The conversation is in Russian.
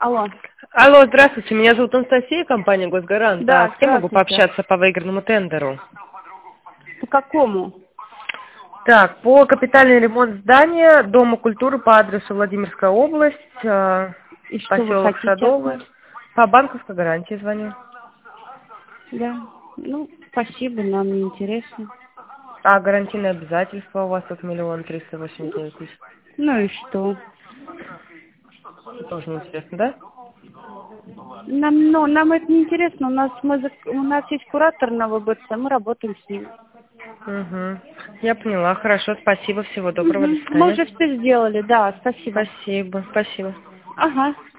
Алло. Алло, здравствуйте, меня зовут Анастасия, компания «Госгарант». Да, С кем могу здравствуйте. пообщаться по выигранному тендеру? По какому? Так, по капитальный ремонт здания Дома культуры по адресу Владимирская область, И что вы поселок хотите от Садовый. нас? По банковской гарантии звоню. Да. Ну, спасибо, нам не интересно. А гарантийные обязательства у вас тут 1 389 000. Ну и что? Тоже неинтересно, да? Нам это не интересно. У нас есть куратор на ВБЦ, мы работаем с ним. Угу. Я поняла, хорошо, спасибо, всего доброго, до Угу. Мы свидания. уже все сделали, да, спасибо. Спасибо, спасибо. Ага.